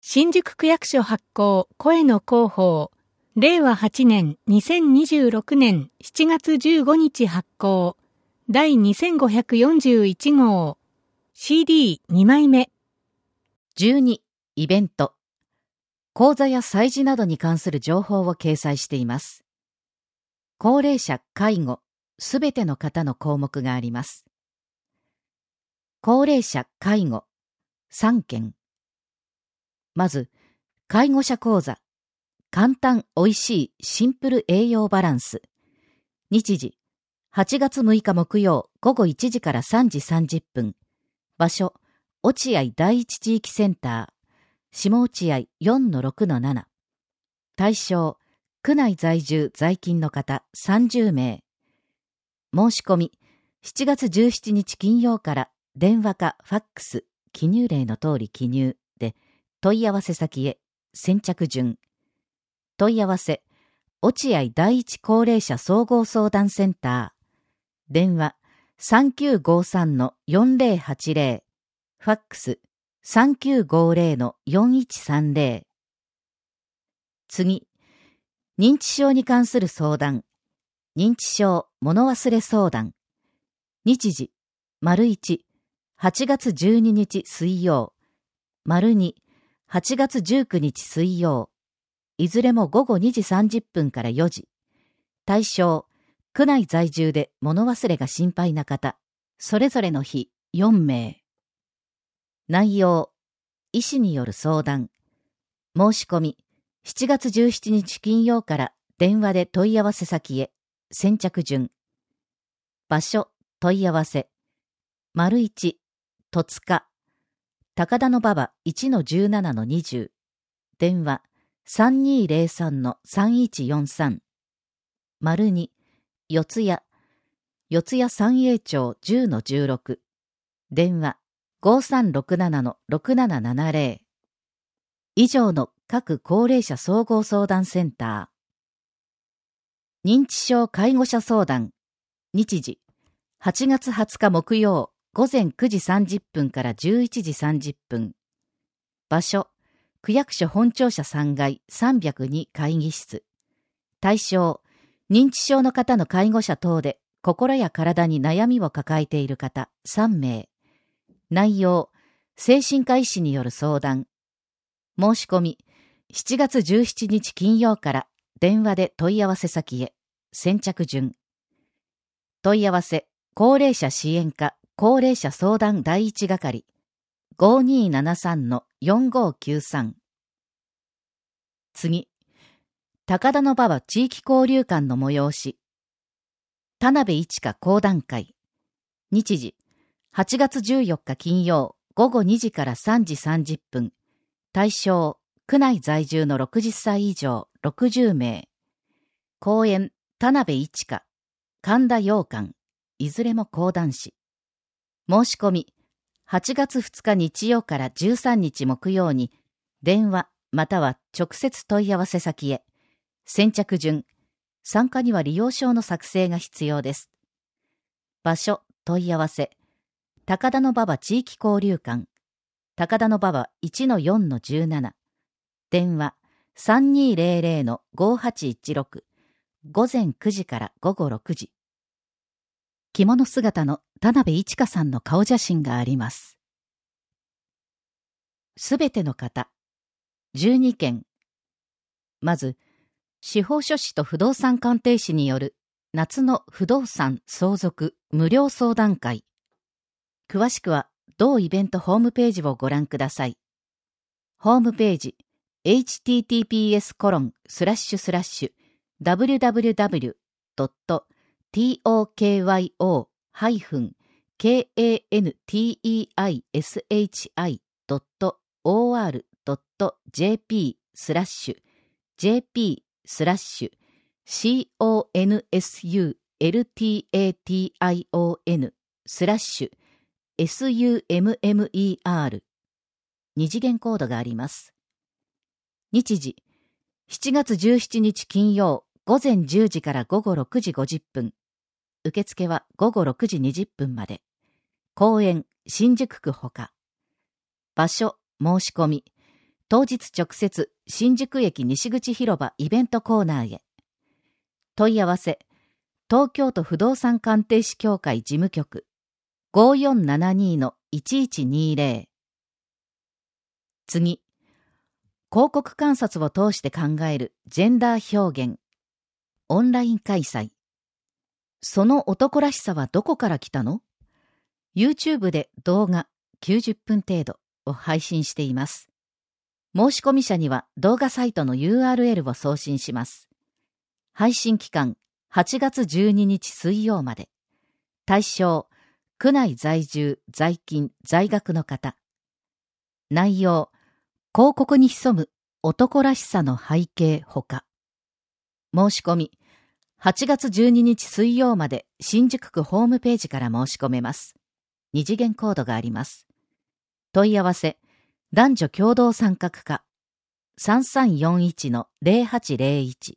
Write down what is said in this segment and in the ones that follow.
新宿区役所発行声の広報令和8年2026年7月15日発行第2541号 CD2 枚目。 12イベント講座や催事などに関する情報を掲載しています。高齢者介護すべての方の項目があります。高齢者介護3件。まず介護者講座簡単おいしいシンプル栄養バランス。日時8月6日木曜午後1時から3時30分。場所落合第一地域センター下落合 4-6-7。対象区内在住在勤の方30名。申し込み7月17日金曜から電話かファックス記入例の通り記入で問い合わせ先へ先着順。問い合わせ落合第一高齢者総合相談センター電話 3953-4080 ファックス 3950-4130。 次認知症に関する相談認知症物忘れ相談。日時 ①8 月12日水曜 ②8 月19日水曜。いずれも午後2時30分から4時。対象区内在住で物忘れが心配な方それぞれの日4名。内容医師による相談。申し込み7月17日金曜から電話で問い合わせ先へ先着順。場所問い合わせ ① 戸塚高田馬場 1-17-20 電話 3203-3143。 ② 四谷三栄町 10-16 電話 5367-6770。 以上の各高齢者総合相談センター。認知症介護者相談。日時8月20日木曜午前9時30分から11時30分。場所区役所本庁舎3階302会議室。対象認知症の方の介護者等で心や体に悩みを抱えている方3名。内容精神科医師による相談。申し込み7月17日金曜から電話で問い合わせ先へ先着順。問い合わせ高齢者支援課高齢者相談第一係 5273-4593。 次高田馬場地域交流館の催し田辺一華講談会。日時8月14日金曜午後2時から3時30分。対象区内在住の60歳以上60名。講演田辺一華神田洋館いずれも講談師。申し込み8月2日日曜から13日木曜に電話または直接問い合わせ先へ先着順。参加には利用証の作成が必要です。場所問い合わせ高田馬場地域交流館高田馬場 1-4-17 電話 3200-5816 午前9時から午後6時。着物姿の田辺一華さんの顔写真があります。すべての方12件。まず司法書士と不動産鑑定士による夏の不動産相続無料相談会。詳しくは同イベントホームページをご覧ください。ホームページ https://www.tokyo.ir.jp/consultation/SUMMER 二次元コードがあります。日時7月17日金曜午前10時から午後6時50分。受付は午後6時20分まで。公園新宿区ほか。場所申し込み当日直接新宿駅西口広場イベントコーナーへ。問い合わせ、東京都不動産鑑定士協会事務局 5472-1120。次、広告観察を通して考えるジェンダー表現。オンライン開催。その男らしさはどこから来たの？ YouTube で動画90分程度を配信しています。申し込み者には動画サイトの URL を送信します。配信期間8月12日水曜まで。対象、区内在住、在勤、在学の方。内容、広告に潜む男らしさの背景ほか。申し込み、8月12日水曜まで新宿区ホームページから申し込めます。2次元コードがあります。問い合わせ、男女共同参画課 3341-0801。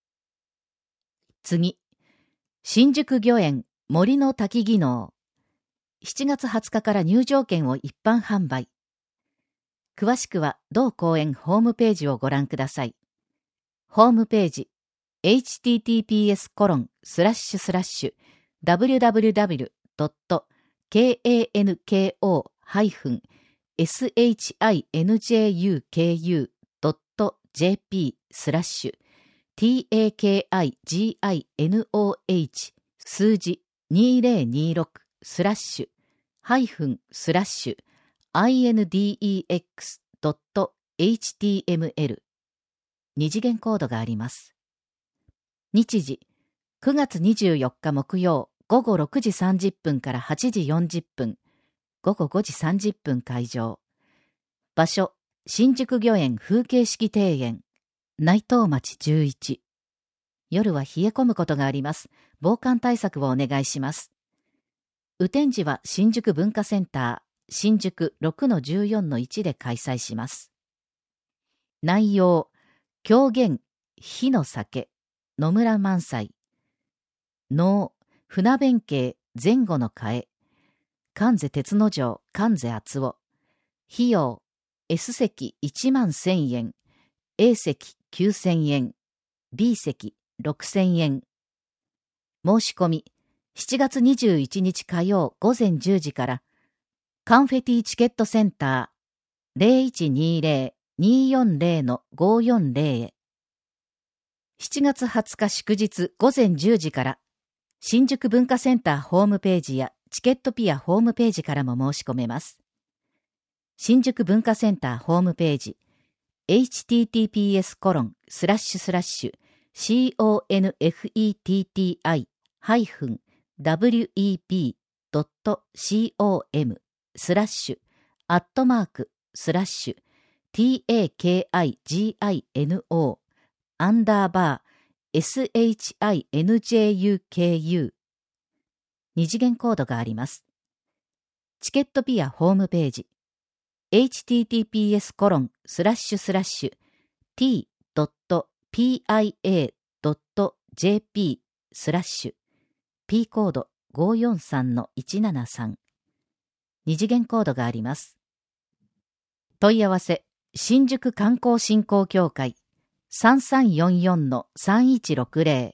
次、新宿御苑森の滝技能。7月20日から入場券を一般販売。詳しくは同公園ホームページをご覧ください。ホームページ、https://www.kanko-shinjuku.jp/takiginoh数字2026/-index.html 二次元コードがあります。日時、9月24日木曜午後6時30分から8時40分、午後5時30分開場。場所、新宿御苑風景式庭園、内藤町11。夜は冷え込むことがあります。防寒対策をお願いします。雨天時は新宿文化センター、新宿 6-14-1 で開催します。内容、狂言、火の酒、野村萬斎。能、船弁慶、前後の替え。関瀬鉄之丞、関瀬厚夫。費用、S 席11,000円、A 席9,000円、B 席6,000円。申し込み、7月21日火曜午前10時から、カンフェティチケットセンター 0120-240-540 へ。7月20日祝日午前10時から、新宿文化センターホームページやチケットピアホームページからも申し込めます。新宿文化センターホームページ、https://web.connect/takigino_shinjuku 二次元コードがあります。チケットピアホームページ、https://t.pia.jp/p コード 543-173 二次元コードがあります。問い合わせ、新宿観光振興協会 3344-3160。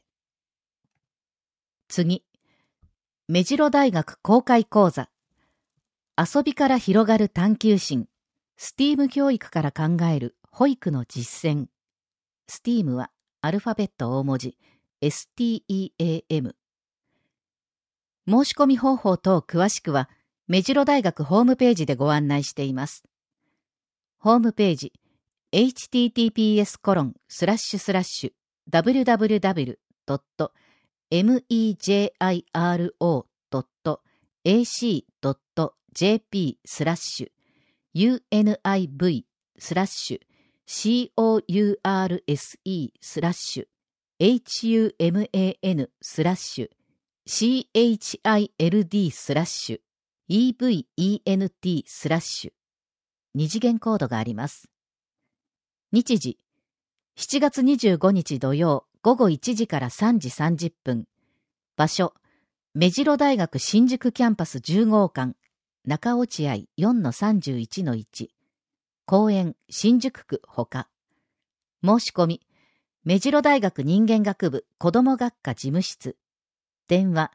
次、目白大学公開講座、遊びから広がる探究心、STEAM 教育から考える保育の実践。STEAM はアルファベット大文字 STEAM。申し込み方法等詳しくは、目白大学ホームページでご案内しています。ホームページ、https://www.mejrco.ac.jp/univ/child/event/二次元コードがあります。日時、7月25日土曜午後1時から3時30分。場所、目白大学新宿キャンパス10号館、中落合 4-31-1。 公園新宿区ほか。申し込み、目白大学人間学部子ども学科事務室。電話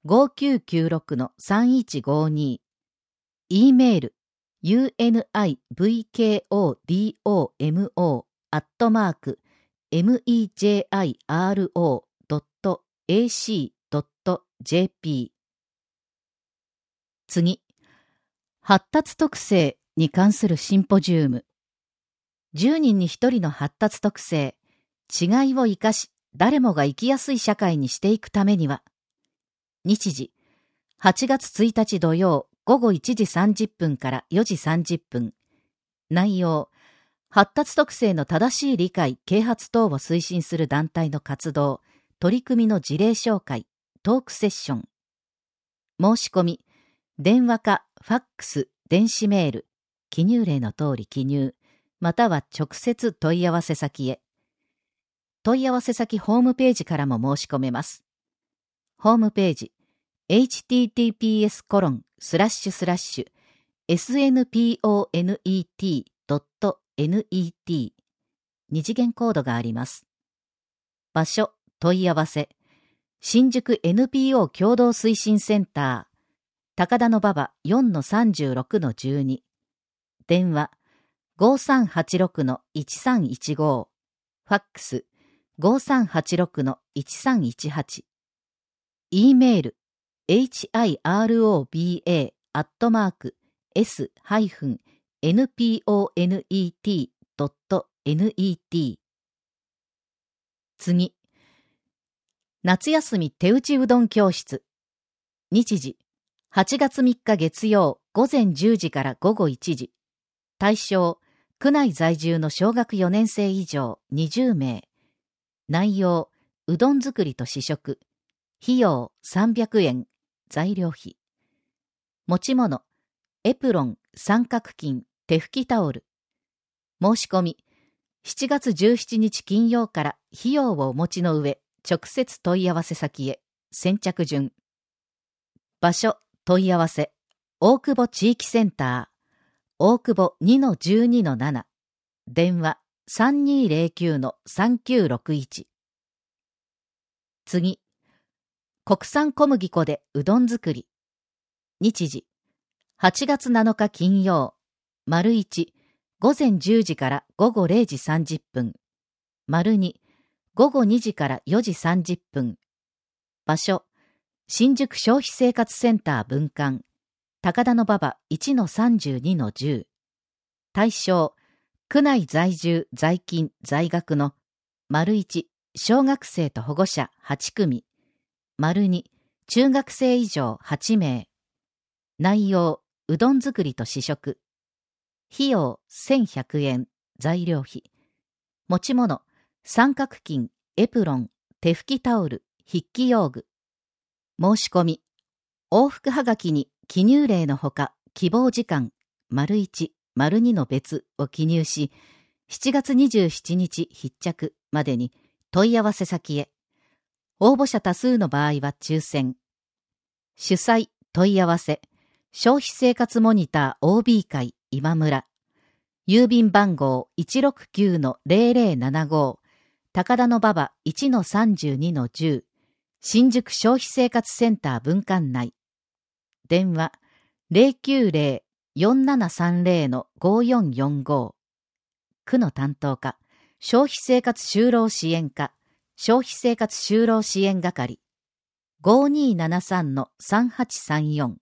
5996-3152。E メール univiko.mejiro.ac.jp。 次、発達特性に関するシンポジウム。10人に1人の発達特性、違いを生かし、誰もが生きやすい社会にしていくためには、日時、8月1日土曜午後1時30分から4時30分。内容、発達特性の正しい理解・啓発等を推進する団体の活動、取り組みの事例紹介、トークセッション。申し込み、電話かファックス、電子メール、記入例の通り記入、または直接問い合わせ先へ。問い合わせ先ホームページからも申し込めます。ホームページ、https://snponet.net 二次元コードがあります。場所、問い合わせ、新宿 NPO 共同推進センター、高田馬場 4-36-12。電話、5386-1315。ファックス、5386-1318。E メール、hiroba-s-nponet.net。 次、夏休み手打ちうどん教室。日時、8月3日月曜午前10時から午後1時。対象、区内在住の小学4年生以上20名。内容、うどん作りと試食。費用300円。材料費。持ち物、エプロン、三角巾、手拭きタオル。申し込み、7月17日金曜から費用をお持ちの上、直接問い合わせ先へ。先着順。場所、問い合わせ。大久保地域センター。大久保 2-12-7。電話 3209-3961。次。国産小麦粉でうどん作り。日時。8月7日金曜。丸1、午前10時から午後0時30分。丸2、午後2時から4時30分。場所。新宿消費生活センター分館。高田馬場 1-32-10。対象、区内在住、在勤、在学の、丸1、小学生と保護者8組。丸2、中学生以上8名。内容、うどん作りと試食。費用1100円、材料費。持ち物、三角巾、エプロン、手拭きタオル、筆記用具。申し込み、往復はがきに記入例のほか、希望時間、丸1、丸2の別を記入し、7月27日必着までに問い合わせ先へ。応募者多数の場合は抽選。主催、問い合わせ、消費生活モニター OB 会今村。郵便番号 169-0075。高田馬場 1-32-10。新宿消費生活センター分館内。電話 090-4730-5445。区の担当課、消費生活就労支援課、消費生活就労支援係。5273-3834。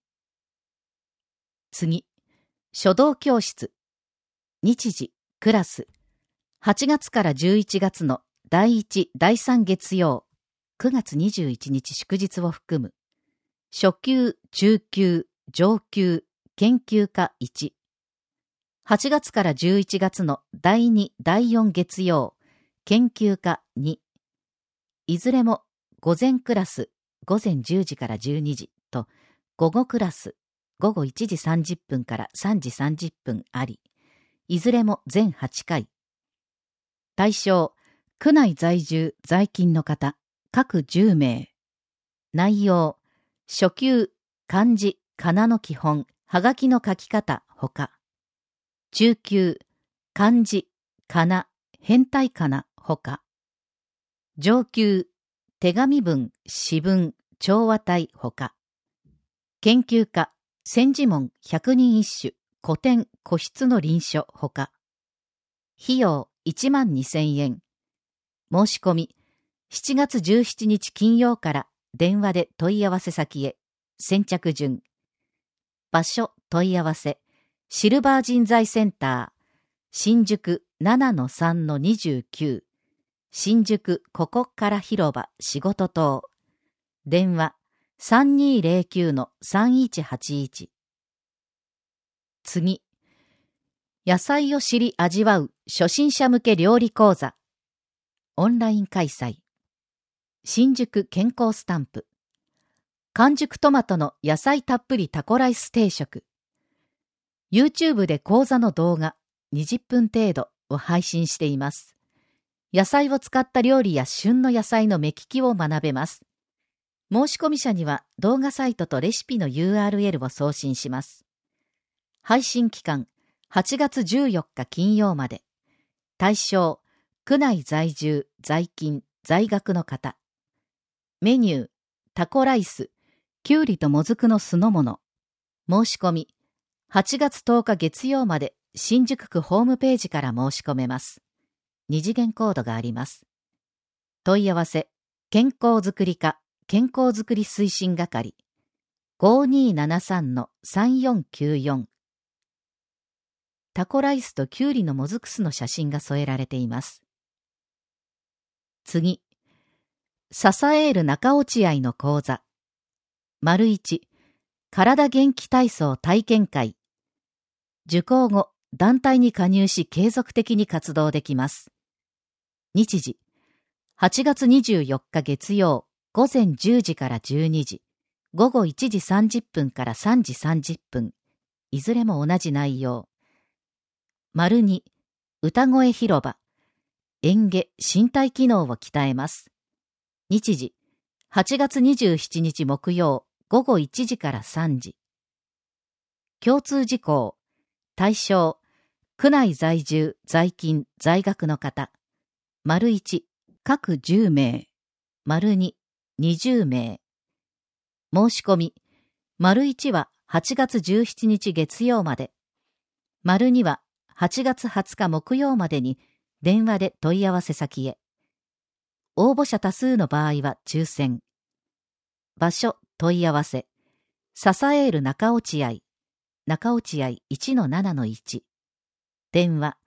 次、書道教室。日時、クラス。8月から11月の第1、第3月曜。9月21日祝日を含む。初級、中級、上級、研究科1。8月から11月の第2、第4月曜。研究科2。いずれも午前クラス、午前10時から12時と、午後クラス、午後1時30分から3時30分あり、いずれも全8回。対象、区内在住、在勤の方、各10名。内容、初級、漢字、仮名の基本、はがきの書き方、ほか。中級、 漢字、仮名、変体仮名ほか。上級、手紙文、詩文、調和体ほか。研究家、千字文百人一首、古典、古筆の臨書ほか。費用12,000円。申し込み、7月17日金曜から電話で問い合わせ先へ。先着順。場所問い合わせ。シルバー人材センター。新宿 7-3-29。新宿ここから広場仕事棟。電話 3209-3181。次。野菜を知り味わう初心者向け料理講座。オンライン開催。新宿健康スタンプ。完熟トマトの野菜たっぷりタコライス定食。YouTube で講座の動画20分程度を配信しています。野菜を使った料理や旬の野菜の目利きを学べます。申し込み者には動画サイトとレシピの URL を送信します。配信期間8月14日金曜まで。対象、区内在住、在勤、在学の方。メニュー、タコライス、きゅうりともずくの酢の物。申し込み、8月10日月曜まで新宿区ホームページから申し込めます。2次元コードがあります。問い合わせ、健康づくり課、健康づくり推進係。5273-3494。タコライスときゅうりのもずく酢の写真が添えられています。次。支える中落合の講座。丸1、体元気体操体験会。受講後、団体に加入し継続的に活動できます。日時、8月24日月曜、午前10時から12時、午後1時30分から3時30分、いずれも同じ内容。丸2、歌声広場。演芸、身体機能を鍛えます。日時、8月27日木曜、午後1時から3時。共通事項。対象、区内在住、在勤、在学の方。丸1、各10名。丸2、20名。申し込み。丸1は8月17日月曜まで。丸2は8月20日木曜までに電話で問い合わせ先へ。応募者多数の場合は抽選。場所問い合わせ。支える中落合。中落合 1-7-1。電話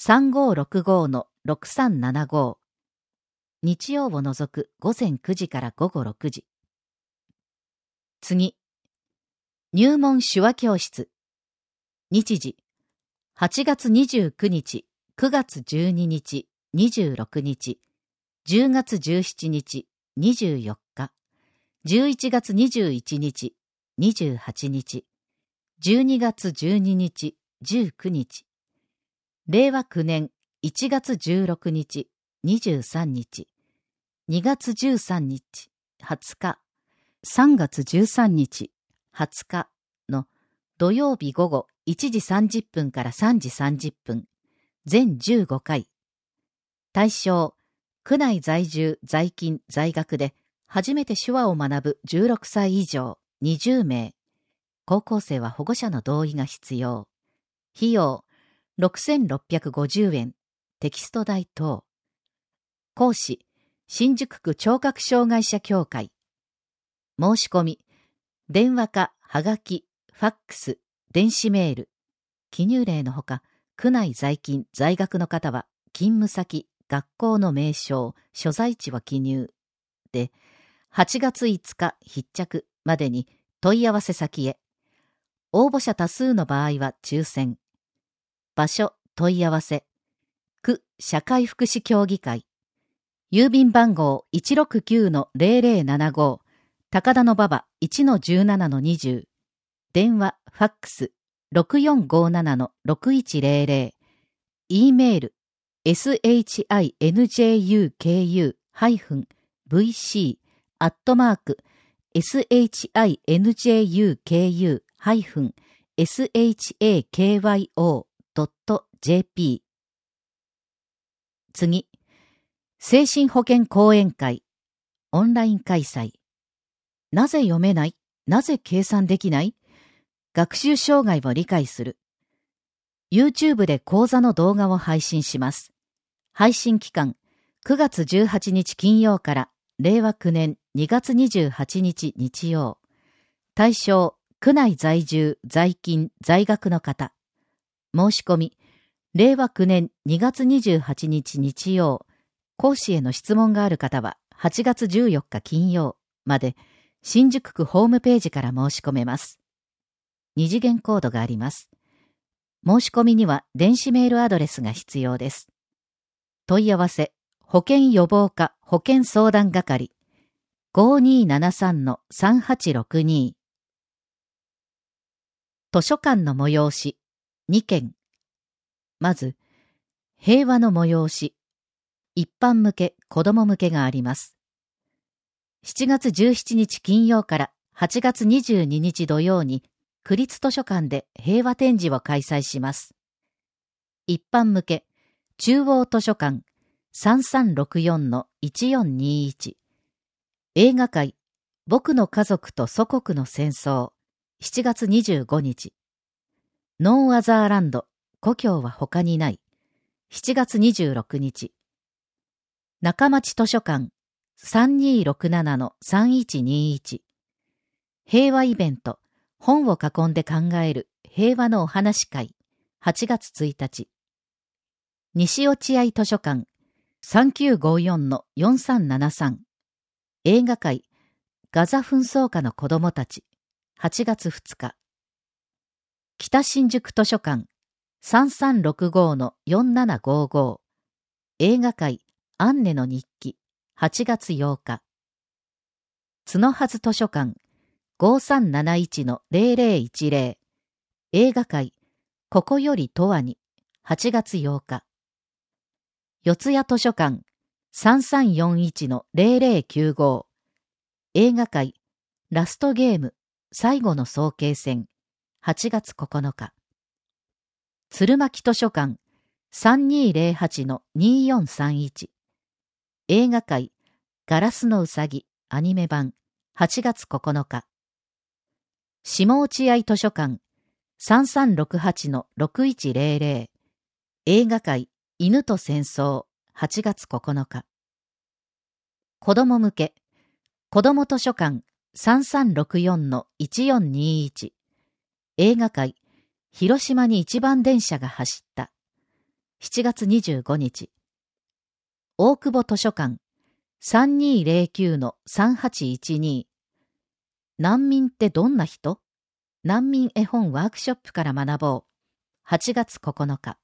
3565-6375。日曜を除く午前9時から午後6時。次。入門手話教室。日時。8月29日、9月12日、26日、10月17日、24日、11月21日、28日、12月12日、19日、令和9年1月16日、23日、2月13日、20日、3月13日、20日の土曜日午後1時30分から3時30分、全15回。対象、区内在住、在勤、在学で初めて手話を学ぶ16歳以上20名。高校生は保護者の同意が必要。費用、6,650円。テキスト代等。講師、新宿区聴覚障害者協会。申し込み、電話か、はがき、ファックス、電子メール。記入例のほか、区内在勤、在学の方は、勤務先、学校の名称、所在地は記入。で、8月5日必着までに問い合わせ先へ。応募者多数の場合は抽選。場所、問い合わせ。区社会福祉協議会。郵便番号 169-0075。高田馬場 1-17-20。電話、ファックス 6457-6100。E メール shinjuku-vc@shinjuku-shakyo.jp 次、精神保健講演会、オンライン開催。なぜ読めない？なぜ計算できない？学習障害を理解する。YouTube で講座の動画を配信します。配信期間、9月18日金曜から令和9年2月28日日曜。対象、区内在住、在勤、在学の方。申し込み、令和9年2月28日日曜。講師への質問がある方は8月14日金曜まで新宿区ホームページから申し込めます。二次元コードがあります。申し込みには電子メールアドレスが必要です。問い合わせ、保健予防課保健相談係 5273-3862 図書館の催し2件。まず、平和の催し、一般向け、子供向けがあります。7月17日金曜から8月22日土曜に区立図書館で平和展示を開催します。一般向け、中央図書館 3364-1421 映画会、僕の家族と祖国の戦争7月25日ノーアザーランド、故郷は他にない7月26日中町図書館 3267-3121 平和イベント本を囲んで考える平和のお話会8月1日西落合図書館 3954-4373 映画会ガザ紛争下の子供たち8月2日北新宿図書館 3365-4755 映画会アンネの日記8月8日角はず図書館 5371-0010 映画会ここよりとわに8月8日四谷図書館 3341-0095 映画会ラストゲーム最後の早慶戦8月9日鶴巻図書館 3208-2431 映画会ガラスのうさぎアニメ版8月9日下落合図書館 3368-6100 映画会犬と戦争8月9日子供向け子供図書館 3364-1421 映画会広島に一番電車が走った7月25日大久保図書館 3209-3812 難民ってどんな人？難民絵本ワークショップから学ぼう8月9日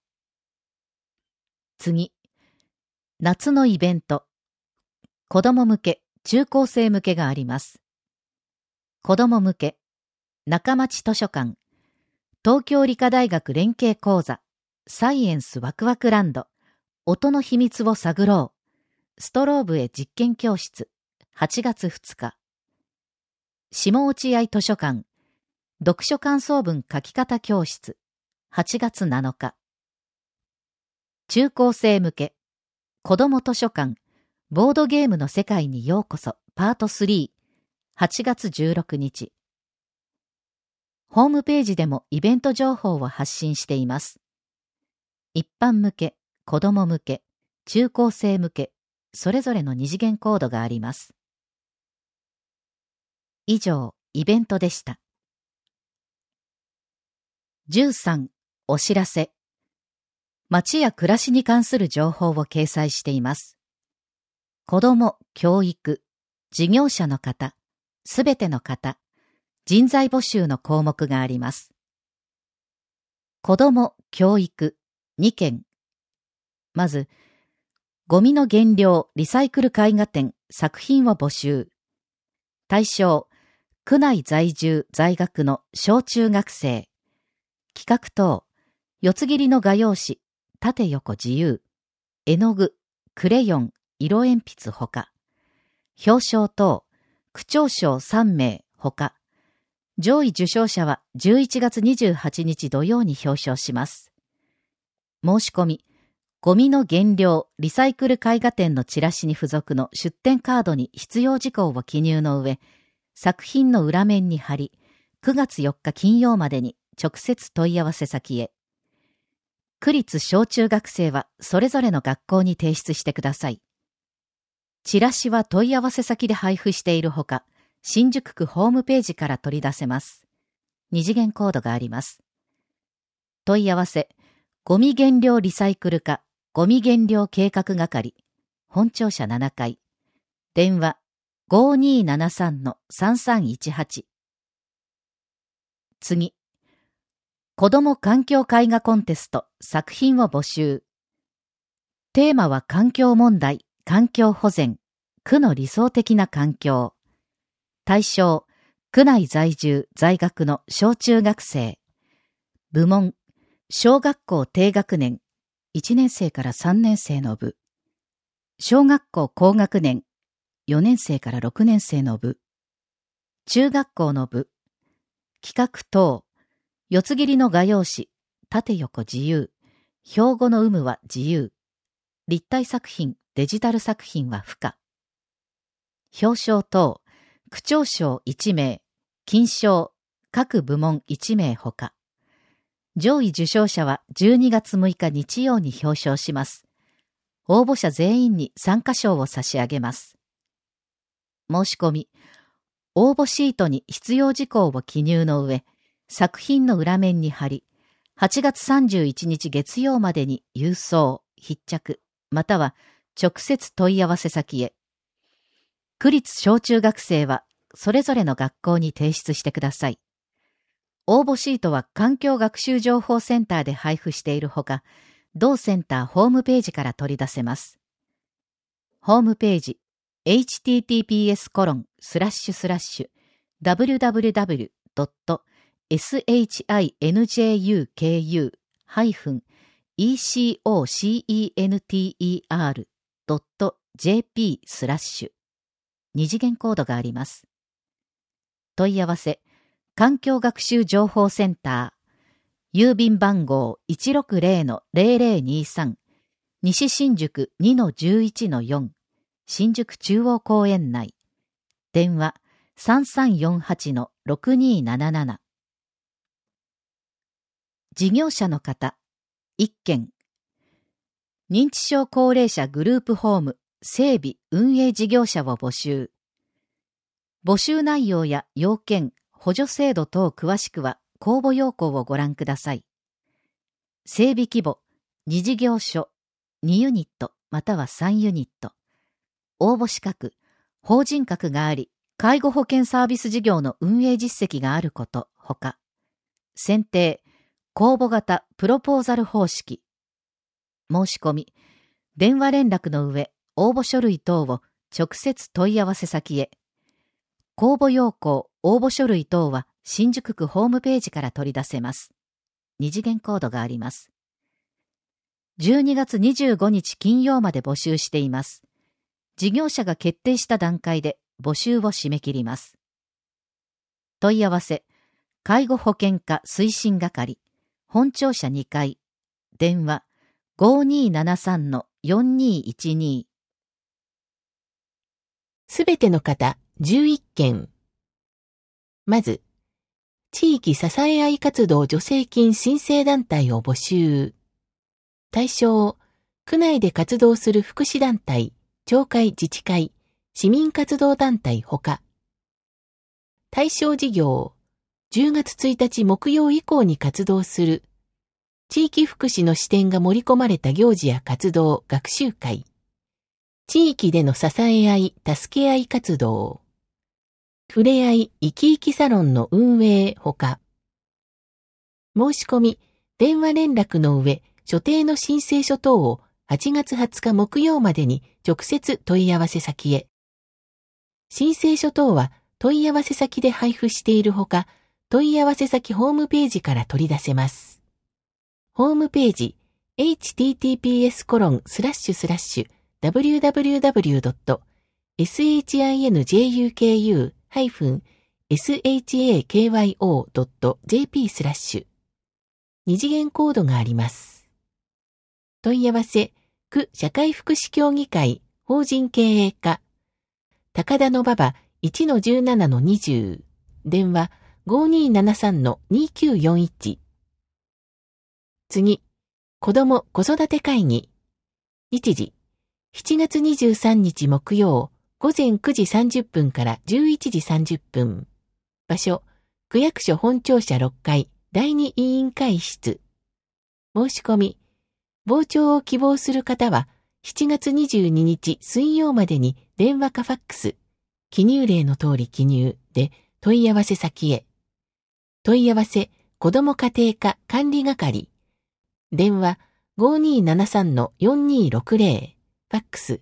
次夏のイベント子供向け中高生向けがあります。子供向け中町図書館東京理科大学連携講座サイエンスワクワクランド音の秘密を探ろうストローブへ実験教室8月2日下落合図書館読書感想文書き方教室8月7日中高生向け子ども図書館ボードゲームの世界にようこそパート3 8月16日ホームページでもイベント情報を発信しています。一般向け、子ども向け、中高生向け、それぞれの二次元コードがあります。以上、イベントでした。13、お知らせ。街や暮らしに関する情報を掲載しています。子ども、教育、事業者の方、すべての方、人材募集の項目があります。子ども、教育、2件。まず、ゴミの原料リサイクル絵画展作品を募集。対象、区内在住在学の小中学生。企画等、四つ切りの画用紙、縦横自由、絵の具、クレヨン、色鉛筆ほか。表彰等、区長賞3名ほか。上位受賞者は11月28日土曜に表彰します。申し込み、 ゴミの原料リサイクル絵画展のチラシに付属の出展カードに必要事項を記入の上、作品の裏面に貼り、9月4日金曜までに直接問い合わせ先へ。区立小中学生はそれぞれの学校に提出してください。チラシは問い合わせ先で配布しているほか、新宿区ホームページから取り出せます。二次元コードがあります。問い合わせ、ゴミ原料リサイクル課、ゴミ原料計画係、本庁舎7階、電話 5273-3318。次、子ども環境絵画コンテスト作品を募集。テーマは環境問題、環境保全、区の理想的な環境。対象、区内在住在学の小中学生。部門、小学校低学年、1年生から3年生の部。小学校高学年、4年生から6年生の部。中学校の部。企画等、四つ切りの画用紙、縦横自由、標語の有無は自由。立体作品、デジタル作品は不可。表彰等、区長賞1名、金賞、各部門1名ほか。上位受賞者は12月6日日曜に表彰します。応募者全員に参加賞を差し上げます。申し込み、応募シートに必要事項を記入の上、作品の裏面に貼り、8月31日月曜までに郵送、必着、または直接問い合わせ先へ。区立小中学生はそれぞれの学校に提出してください。応募シートは環境学習情報センターで配布しているほか、同センターホームページから取り出せます。ホームページ、https://www.shinjuku-ecocenter.jp/ 二次元コードがあります。問い合わせ、環境学習情報センター、郵便番号 160-0023、西新宿 2-11-4、新宿中央公園内。電話 3348-6277。事業者の方、1件。認知症高齢者グループホーム整備運営事業者を募集。募集内容や要件、補助制度等詳しくは公募要項をご覧ください。整備規模、2事業所、2ユニットまたは3ユニット。応募資格、法人格があり、介護保険サービス事業の運営実績があること、ほか。選定、公募型プロポーザル方式。申し込み、電話連絡の上、応募書類等を直接問い合わせ先へ。公募要項、応募書類等は新宿区ホームページから取り出せます。二次元コードがあります。12月25日金曜まで募集しています。事業者が決定した段階で募集を締め切ります。問い合わせ、介護保険課推進係、本庁舎2階、電話 5273-4212。 すべての方11件。まず、地域支え合い活動助成金申請団体を募集。対象、区内で活動する福祉団体、町会自治会、市民活動団体ほか。対象事業、10月1日木曜以降に活動する、地域福祉の視点が盛り込まれた行事や活動、学習会。地域での支え合い、助け合い活動。ふれあい、生き生きサロンの運営ほか。申し込み、電話連絡の上、所定の申請書等を8月20日木曜までに直接問い合わせ先へ。申請書等は問い合わせ先で配布しているほか、問い合わせ先ホームページから取り出せます。ホームページ、https://www.shinjuku-shakyo.jp/ 二次元コードがあります。 問い合わせ、区社会福祉協議会法人経営課。高田馬場 1-17-20。電話 5273-2941。次、子ども子育て会議。日時、7月23日木曜、午前9時30分から11時30分。場所、区役所本庁舎6階第2委員会室。申し込み、傍聴を希望する方は、7月22日水曜までに電話かファックス、記入例の通り記入で問い合わせ先へ。問い合わせ、子ども家庭科管理係。電話 5273-4260。ファックス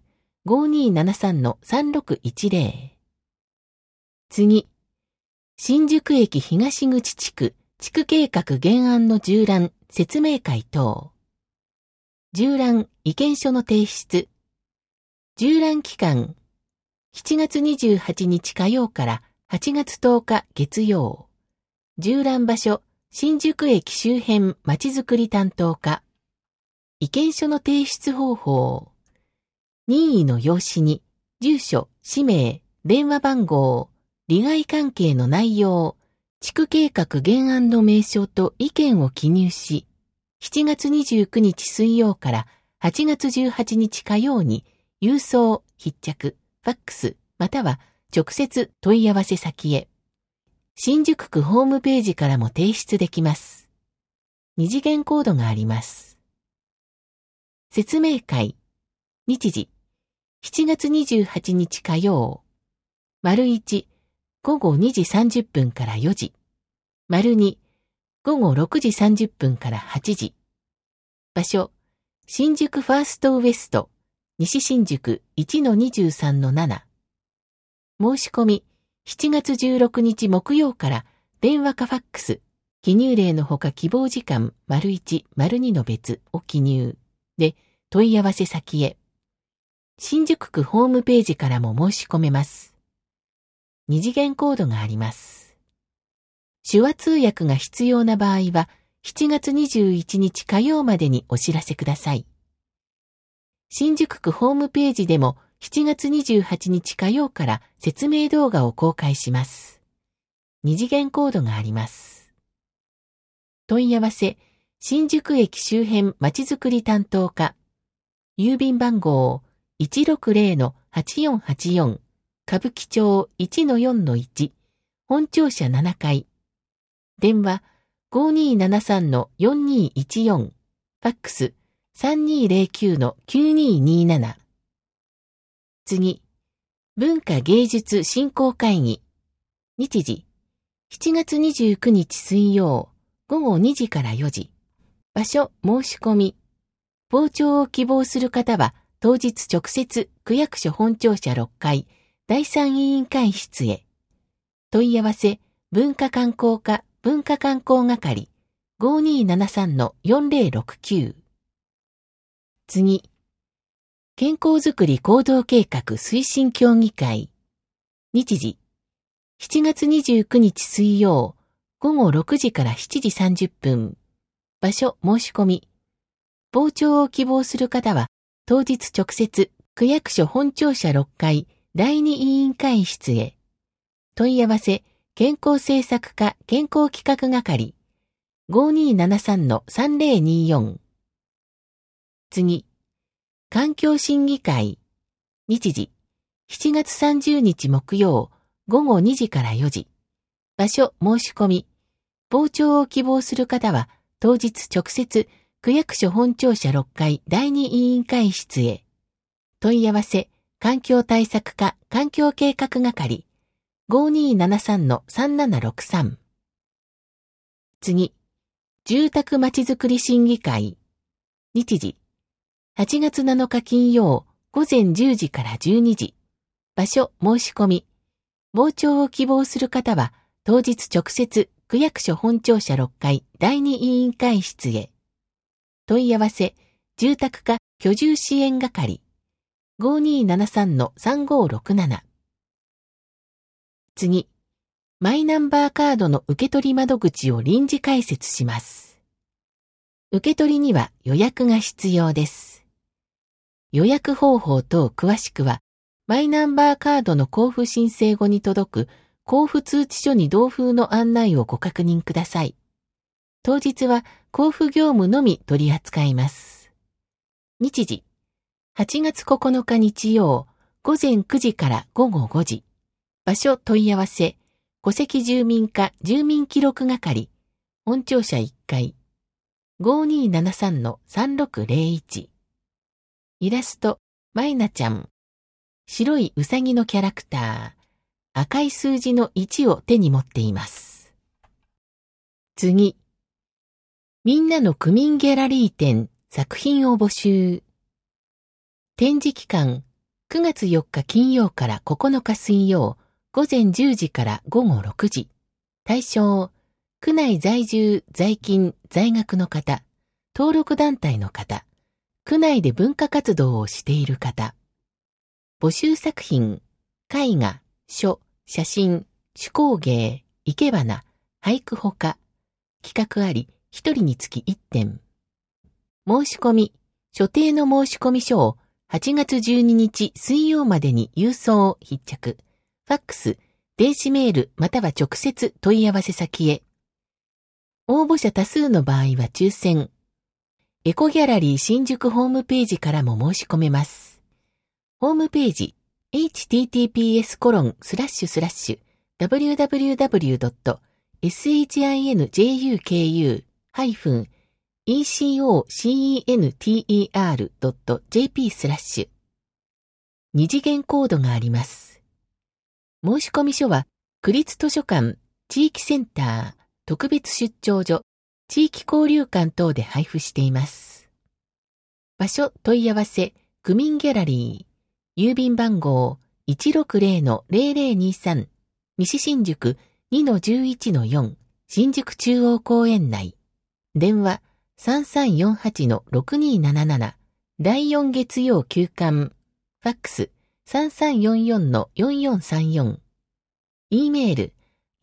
5273-3610。次。新宿駅東口地区地区計画原案の縦覧説明会等。縦覧意見書の提出。縦覧期間。7月28日火曜から8月10日月曜。縦覧場所、新宿駅周辺まちづくり担当課。意見書の提出方法。任意の用紙に、住所、氏名、電話番号、利害関係の内容、地区計画原案の名称と意見を記入し、7月29日水曜から8月18日火曜に、郵送、筆着、ファックス、または直接問い合わせ先へ。新宿区ホームページからも提出できます。二次元コードがあります。説明会。日時。7月28日火曜。丸1、午後2時30分から4時。丸2、午後6時30分から8時。場所。新宿ファーストウエスト。西新宿 1-23-7。申し込み。7月16日木曜から電話かファックス、記入例のほか希望時間 ①、②の別を記入で問い合わせ先へ。新宿区ホームページからも申し込めます。二次元コードがあります。手話通訳が必要な場合は7月21日火曜までにお知らせください。新宿区ホームページでも7月28日火曜から説明動画を公開します。二次元コードがあります。問い合わせ、新宿駅周辺まちづくり担当課。郵便番号 160-8484 歌舞伎町 1-4-1 本庁舎7階。電話 5273-4214 ファックス 3209-9227。次。文化芸術振興会議。日時。7月29日水曜。午後2時から4時。場所、申し込み。傍聴を希望する方は、当日直接、区役所本庁舎6階、第3委員会室へ。問い合わせ、文化観光課、文化観光係。5273-4069。次。健康づくり行動計画推進協議会。日時。7月29日水曜。午後6時から7時30分。場所申し込み。傍聴を希望する方は、当日直接、区役所本庁舎6階、第2委員会室へ。問い合わせ、健康政策課健康企画係。5273-3024。次。環境審議会。日時。7月30日木曜。午後2時から4時。場所申し込み。傍聴を希望する方は、当日直接、区役所本庁舎6階第2委員会室へ。問い合わせ、環境対策課環境計画係。5273-3763。次。住宅まちづくり審議会。日時。8月7日金曜、午前10時から12時。場所申し込み。傍聴を希望する方は、当日直接、区役所本庁舎6階第2委員会室へ。問い合わせ、住宅課居住支援係。5273-3567。次。マイナンバーカードの受け取り窓口を臨時開設します。 受け取りには予約が必要です。予約方法等詳しくは、マイナンバーカードの交付申請後に届く交付通知書に同封の案内をご確認ください。当日は交付業務のみ取り扱います。日時、8月9日日曜、午前9時から午後5時。場所問い合わせ、戸籍住民課住民記録係、本庁舎1階、5273-3601。イラスト、マイナちゃん。白いウサギのキャラクター、赤い数字の1を手に持っています。次。みんなの区民ギャラリー展作品を募集。展示期間、9月4日金曜から9日水曜、午前10時から午後6時。対象、区内在住、在勤、在学の方、登録団体の方、区内で文化活動をしている方。募集作品、絵画、書、写真、手工芸、生け花、俳句ほか。企画あり、1人につき1点。申し込み、所定の申し込み書を8月12日水曜までに郵送必着。ファックス、電子メールまたは直接問い合わせ先へ。応募者多数の場合は抽選。エコギャラリー新宿ホームページからも申し込めます。ホームページ https://www.shinjuker.jp/ 二次元コードがあります。申込書は区立図書館、地域センター、特別出張所、地域交流館等で配布しています。場所問い合わせ、区民ギャラリー。郵便番号 160-0023 西新宿 2-11-4 新宿中央公園内。電話 3348-6277 第4月曜休館。ファックス 3344-4434。E メール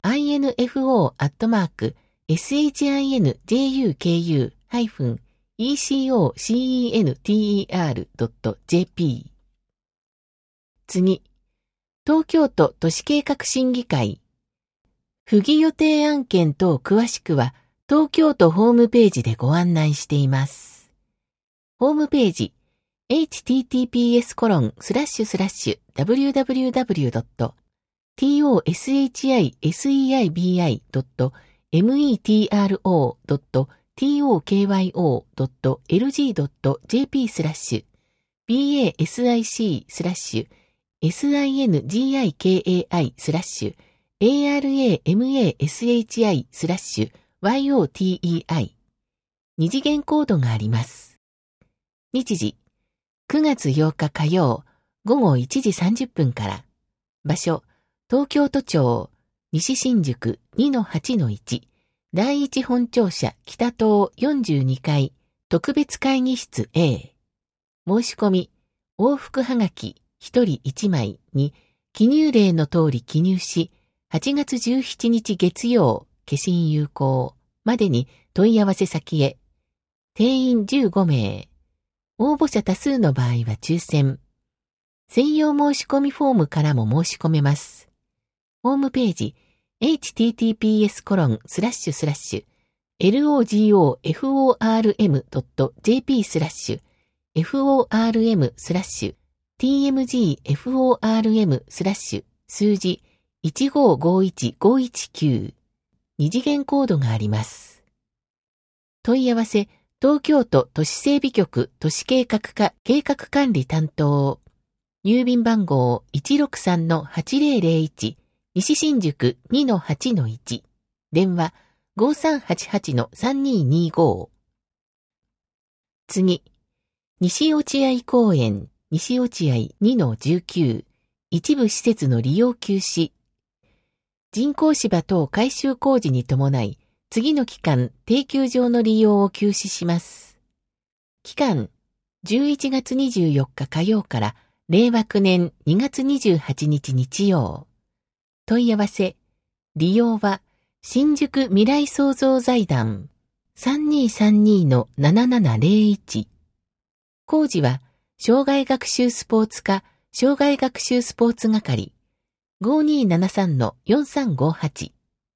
info@shinjuku-ecocenter.jp。次。東京都都市計画審議会。不義予定案件等詳しくは、東京都ホームページでご案内しています。ホームページ、https://www.tosic.aramasi/yotei。二次元コードがあります。日時、9月8日火曜、午後1時30分から。場所、東京都庁、西新宿 2-8-1、第一本庁舎北棟42階、特別会議室 A。申し込み、往復はがき1人1枚に記入例の通り記入し、8月17日月曜、消印有効までに問い合わせ先へ。定員15名。応募者多数の場合は抽選。専用申し込みフォームからも申し込めます。ホームページ、https://logofm.jp/form/tmgform/ 数字1551519。二次元コードがあります。問い合わせ、東京都都市整備局都市計画課計画管理担当。郵便番号 163-8001 西新宿 2-8-1。電話 5388-3225。次。西落合公園西落合 2-19。一部施設の利用休止。人工芝等改修工事に伴い、次の期間、定休場の利用を休止します。期間、11月24日火曜から令和9年2月28日日曜。問い合わせ、利用は、新宿未来創造財団 3232-7701。工事は、障害学習スポーツ課、障害学習スポーツ係、5273-4358。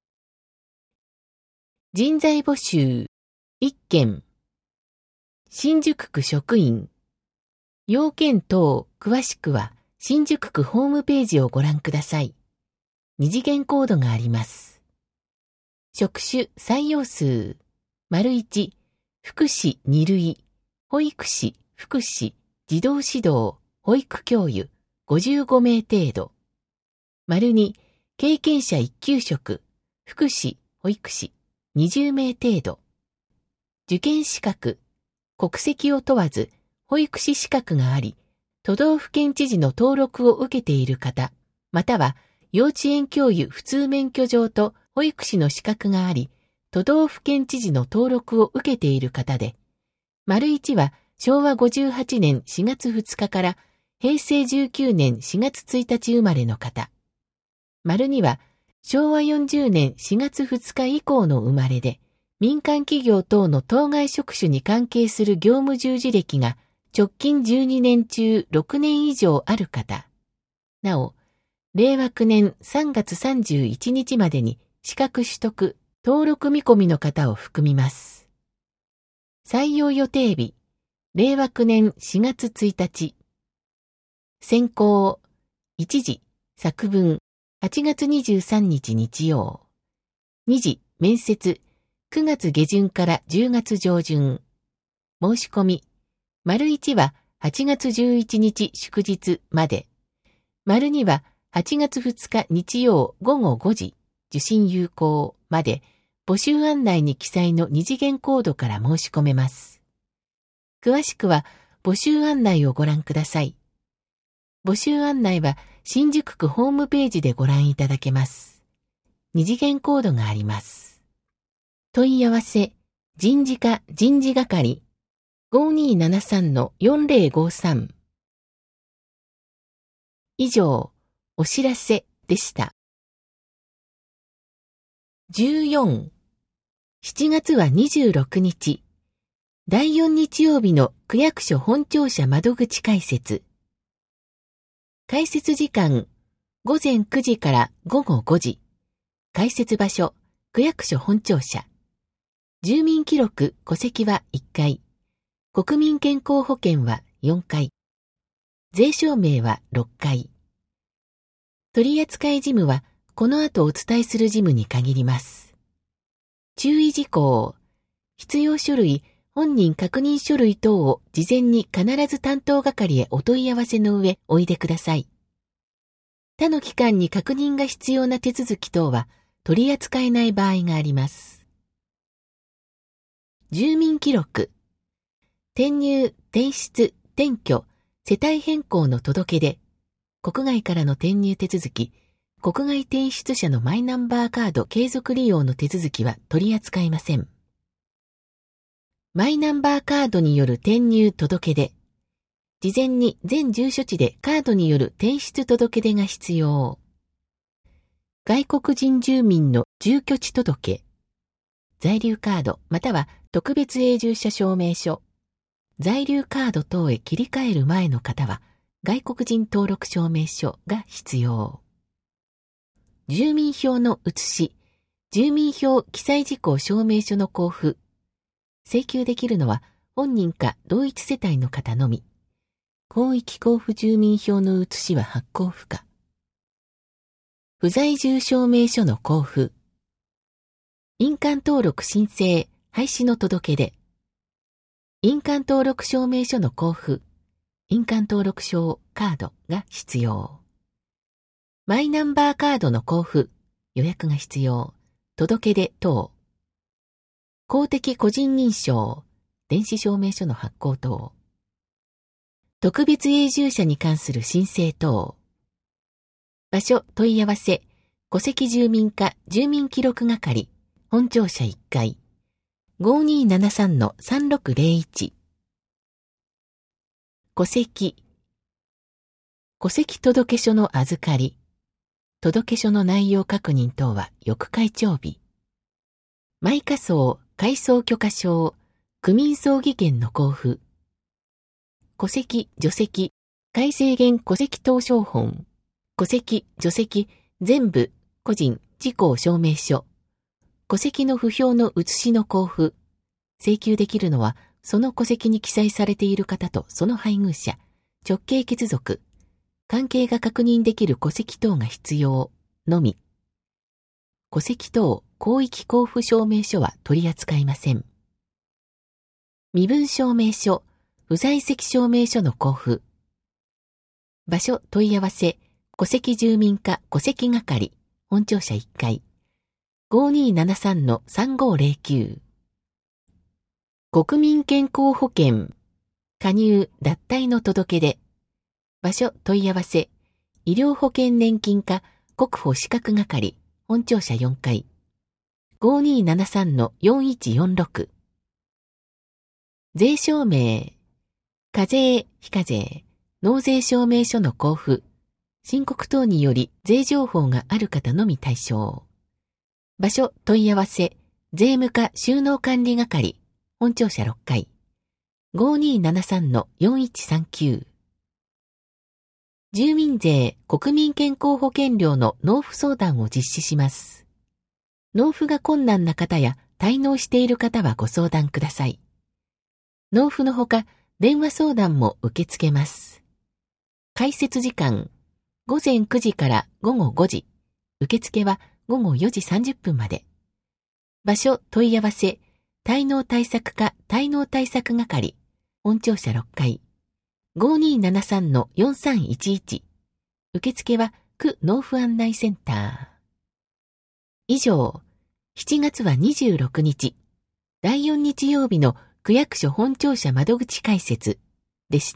人材募集、1件。新宿区職員。要件等、詳しくは、新宿区ホームページをご覧ください。二次元コードがあります。職種採用数。1、福祉2類、保育士、福祉、児童指導、保育教諭、55名程度。2、経験者1級職、福祉、保育士、20名程度。受験資格、国籍を問わず、保育士資格があり、都道府県知事の登録を受けている方、または幼稚園教諭普通免許状と保育士の資格があり、都道府県知事の登録を受けている方で、1は昭和58年4月2日から平成19年4月1日生まれの方。2は昭和40年4月2日以降の生まれで、民間企業等の当該職種に関係する業務従事歴が直近12年中6年以上ある方。なお、令和9年3月31日までに資格取得、登録見込みの方を含みます。採用予定日、令和9年4月1日。選考、1次、作文、8月23日日曜。2次、面接、9月下旬から10月上旬。申し込み、1は8月11日祝日まで。2は8月2日日曜午後5時、受信有効まで、募集案内に記載の二次元コードから申し込めます。詳しくは募集案内をご覧ください。募集案内は新宿区ホームページでご覧いただけます。二次元コードがあります。問い合わせ、人事課人事係、5273-4053。以上、お知らせでした。14、7月は26日、第4日曜日の区役所本庁舎窓口開設。開設時間、午前9時から午後5時。開設場所、区役所本庁舎。住民記録・戸籍は1回。国民健康保険は4回。税証明は6回。取扱事務はこの後お伝えする事務に限ります。注意事項。必要書類、本人確認書類等を事前に必ず担当係へお問い合わせの上おいでください。他の機関に確認が必要な手続き等は取り扱えない場合があります。住民記録。転入、転出、転居、世帯変更の届け出、国外からの転入手続き、国外転出者のマイナンバーカード継続利用の手続きは取り扱いません。マイナンバーカードによる転入届け出、事前に全住所地でカードによる転出届け出が必要。外国人住民の住居地届、在留カードまたは特別永住者証明書、在留カード等へ切り替える前の方は、外国人登録証明書が必要。住民票の写し、住民票記載事項証明書の交付。請求できるのは本人か同一世帯の方のみ。広域交付住民票の写しは発行不可。不在住証明書の交付。印鑑登録申請、廃止の届け出。印鑑登録証明書の交付、印鑑登録証カードが必要。マイナンバーカードの交付、予約が必要。届け出等。公的個人認証、電子証明書の発行等。特別永住者に関する申請等。場所問い合わせ、戸籍住民課住民記録係、本庁舎1階。5273-3601。戸籍。戸籍届書の預かり。届書の内容確認等は翌開帳日。毎火葬、 改装許可証、区民葬儀権の交付。戸籍、除籍、改正限戸籍謄商本。戸籍、除籍、全部、個人、自公証明書。戸籍の不評の写しの交付。請求できるのは、その戸籍に記載されている方とその配偶者、直系血族、関係が確認できる戸籍等が必要のみ。戸籍等広域交付証明書は取り扱いません。身分証明書、不在籍証明書の交付。場所問い合わせ、戸籍住民課戸籍係、本庁舎1階。5273-3509。国民健康保険、加入脱退の届け出。場所問い合わせ、医療保険年金課国保資格係、本庁舎4階。5273-4146。税証明、課税、非課税、納税証明書の交付、申告等により税情報がある方のみ対象。場所問い合わせ、税務課収納管理係、本庁舎6階。5273-4139。住民税国民健康保険料の納付相談を実施します。納付が困難な方や滞納している方はご相談ください。納付のほか、電話相談も受け付けます。開設時間、午前9時から午後5時。受付は午後4時30分まで。場所問い合わせ、滞納対策課滞納対策係、本庁舎6階。5273-4311。受付は区納付案内センター。以上、7月は26日、第4日曜日の区役所本庁舎窓口開設でした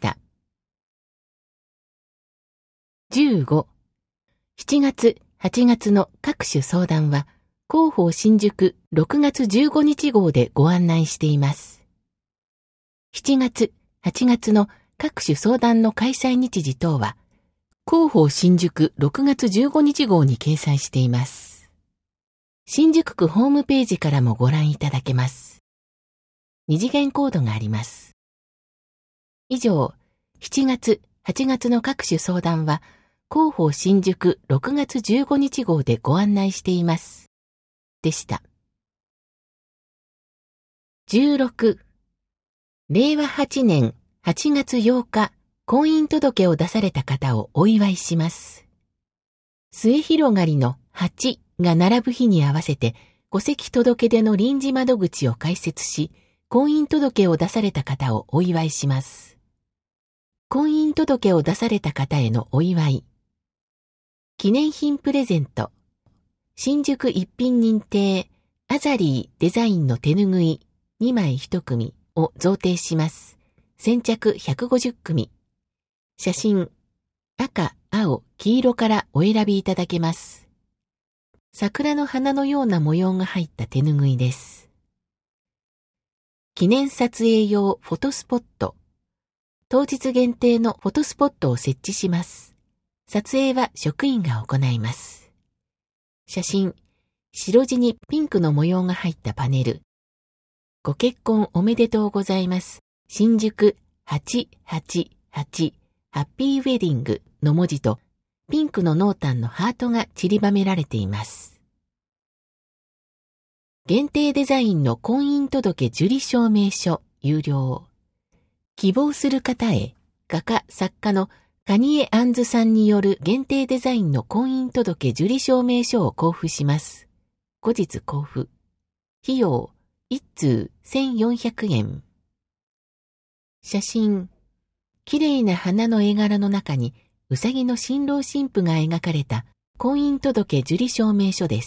。15、7月、8月の各種相談は、広報新宿6月15日号でご案内しています。7月、8月の各種相談の開催日時等は、広報新宿6月15日号に掲載しています。新宿区ホームページからもご覧いただけます。二次元コードがあります。以上、7月、8月の各種相談は、広報新宿6月15日号でご案内しています。でした。16、令和8年8月8日、婚姻届を出された方をお祝いします。末広がりの8が並ぶ日に合わせて、戸籍届出の臨時窓口を開設し、婚姻届を出された方をお祝いします。婚姻届を出された方へのお祝い。記念品プレゼント。新宿一品認定、アザリーデザインの手ぬぐい2枚1組を贈呈します。先着150組。写真、赤、青、黄色からお選びいただけます。桜の花のような模様が入った手ぬぐいです。記念撮影用フォトスポット。当日限定のフォトスポットを設置します。撮影は職員が行います。写真、白地にピンクの模様が入ったパネル。ご結婚おめでとうございます。新宿888ハッピーウェディングの文字とピンクの濃淡のハートが散りばめられています。限定デザインの婚姻届受理証明書有料。希望する方へ画家作家の蟹江杏さんによる限定デザインの婚姻届受理証明書を交付します。後日交付。費用1通1400円。写真。綺麗な花の絵柄の中にうさぎの新郎新婦が描かれた婚姻届受理証明書です。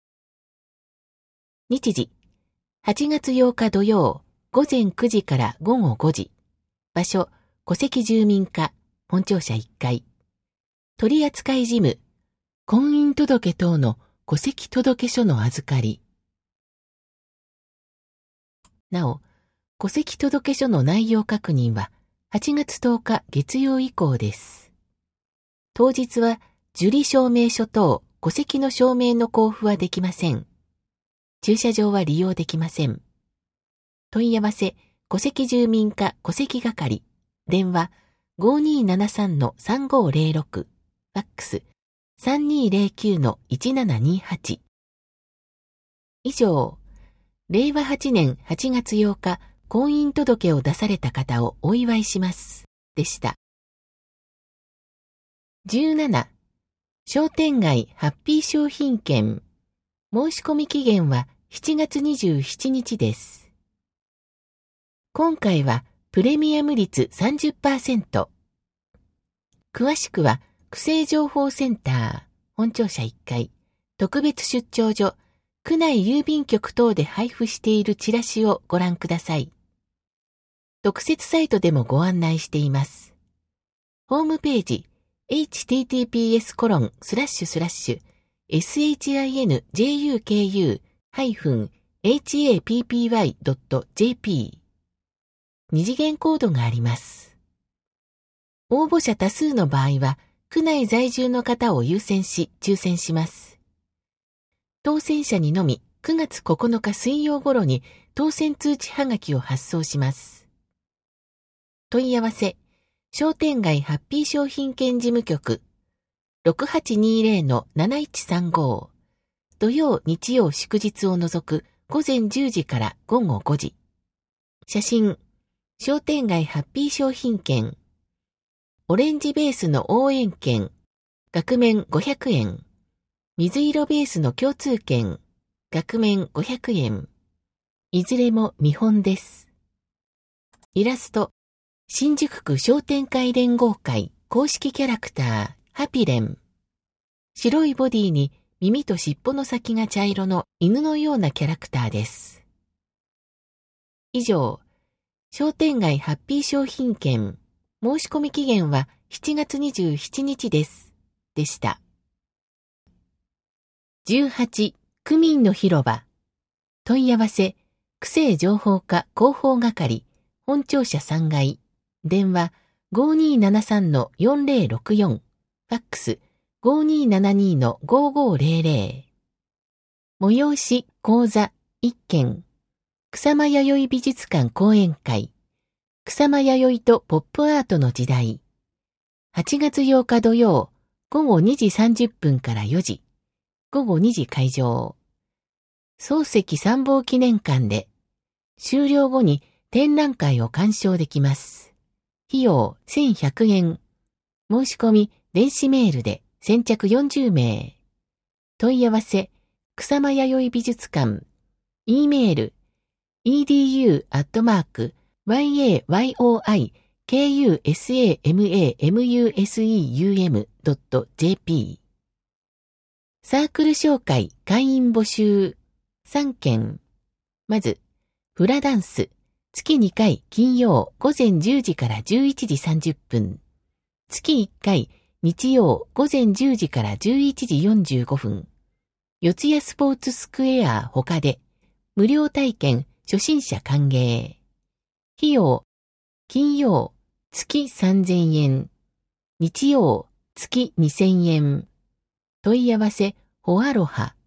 日時。8月8日土曜午前9時から午後5時。場所、戸籍住民課、本庁舎1階。取扱事務、婚姻届等の戸籍届書の預かり。なお、戸籍届書の内容確認は8月10日月曜以降です。当日は受理証明書等戸籍の証明の交付はできません。 駐車場は利用できません。問い合わせ、戸籍住民課戸籍係、電話 5273-3506、ファックス 3209-1728。以上、令和8年8月8日、婚姻届を出された方をお祝いします。でした。17、商店街ハッピー商品券。申し込み期限は7月27日です。今回はプレミアム率 30%。詳しくは、区政情報センター、本庁舎1階、特別出張所、区内郵便局等で配布しているチラシをご覧ください。特設サイトでもご案内しています。ホームページ、https://sinjuku-happy.jp 二次元コードがあります。応募者多数の場合は、区内在住の方を優先し抽選します。当選者にのみ9月9日水曜頃に当選通知はがきを発送します。問い合わせ、商店街ハッピー商品券事務局 6820-7135 土曜日曜祝日を除く午前10時から午後5時。写真、商店街ハッピー商品券。オレンジベースの応援券。額面500円。水色ベースの共通券。額面500円。いずれも見本です。イラスト。新宿区商店会連合会公式キャラクター、ハピレン。白いボディに耳と尻尾の先が茶色の犬のようなキャラクターです。以上、商店街ハッピー商品券、申し込み期限は7月27日です。でした。18、区民の広場。問い合わせ、区政情報課広報係、本庁舎3階。電話 5273-4064、ファックス 5272-5500。催し講座1件。草間彌生美術館講演会。草間彌生とポップアートの時代。8月8日土曜、午後2時30分から4時。午後2時会場。漱石参謀記念館で、終了後に展覧会を鑑賞できます。費用1100円。申し込み、電子メールで先着40名。問い合わせ、草間彌生美術館。E メール、edu@yaykusamuseum.jp サークル紹介会員募集3件。まず、フラダンス。月2回金曜午前10時から11時30分。月1回日曜午前10時から11時45分。四谷スポーツスクエア他で無料体験初心者歓迎。費用金曜月3000円。日曜月2000円。問い合わせホアロハ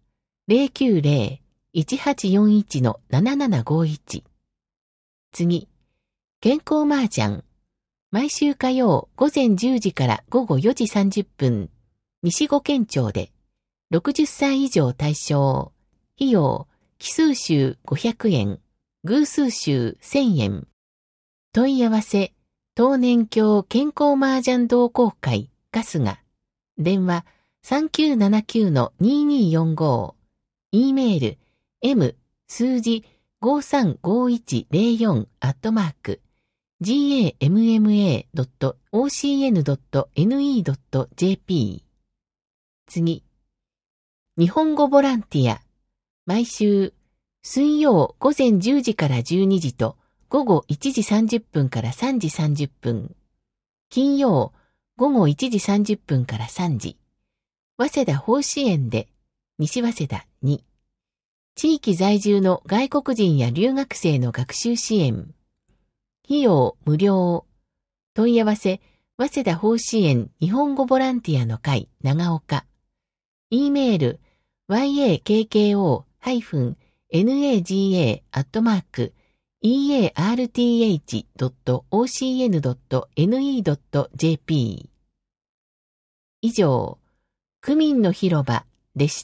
090-1841-7751。次、健康麻雀。毎週火曜午前10時から午後4時30分。西五県庁で。60歳以上対象。費用、奇数週500円。偶数週1000円。問い合わせ、東年京健康麻雀同好会、春日。電話、3979-2245。E メール、m 数字535104@gamma.ocn.ne.jp 次。日本語ボランティア。毎週、水曜午前10時から12時と午後1時30分から3時30分。金曜午後1時30分から3時。早稲田法支園で、西早稲田2。地域在住の外国人や留学生の学習支援。費用無料。問い合わせ、早稲田法支援日本語ボランティアの会長岡。E メール、yakko-hr naga@earth.ocn.ne.jp。以上、区民の広場でした。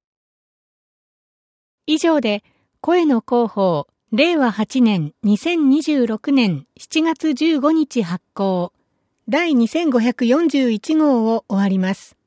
以上で、声の広報、令和8年2026年7月15日発行、第2541号を終わります。